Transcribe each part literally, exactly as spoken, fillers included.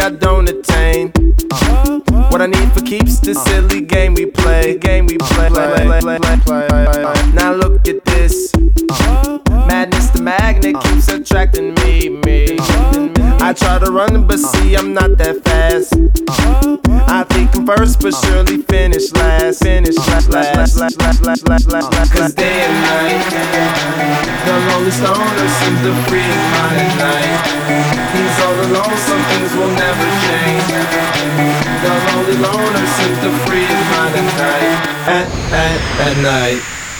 I don't attain what I need for keeps the silly game we play. Game we play. Now look at this. Madness, the magnet keeps attracting me, me. I try to run, but see I'm not that fast. I think I'm first, but surely finish last. Finish last, last, last, last, last, last, last. Cause day and night, the lonely stoner seems to free his mind at night. He's all alone, some things will never change. The lonely loner seems to free his mind at night. At, at, at night.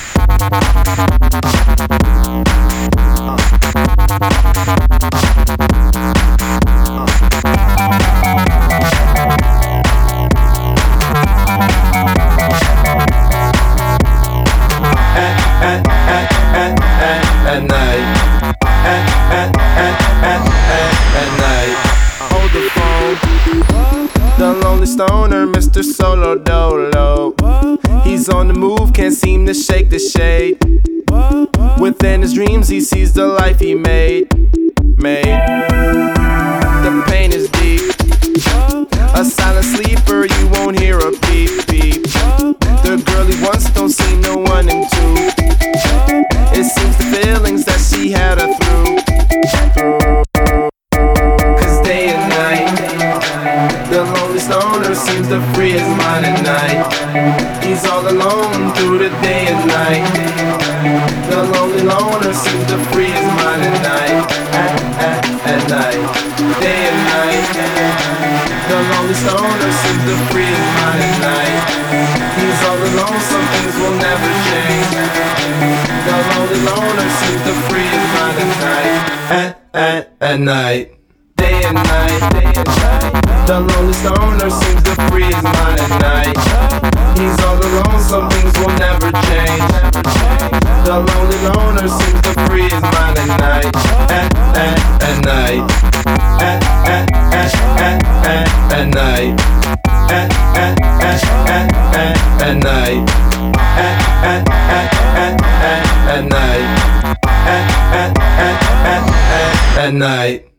At night, at, at, at, at, at, at night. Hold the phone. The lonely stoner, Mister Solo Dolo. He's on the move, can't seem to shake the shade. Within his dreams, he sees the life he made. Made. The pain is deep. A silent sleeper, you won't hear a beep beep. The girl he wants don't see no one in two. It seems the feelings that she had her through, through. Cause day and night, the lonely stoner seems to free his mind at night. He's all alone through the day and night. The lonely loner seems to free his mind at night. At, at, at night, day and night. The lonely stoner seems to free his mind at night. He's all alone, some things will never change. The lonely loner seems to free his mind at night. At, at, at night. Day and night, day and night. The lonely stoner seems to free his mind at night. He's all alone, some things will never change. The lonely loner seems to free his mind at night. At, at, at night. At, at, at, at, at, at night. At, at, at, at, at, at night. At, at, at, at, at, at night. At, at, at, at, at, at night.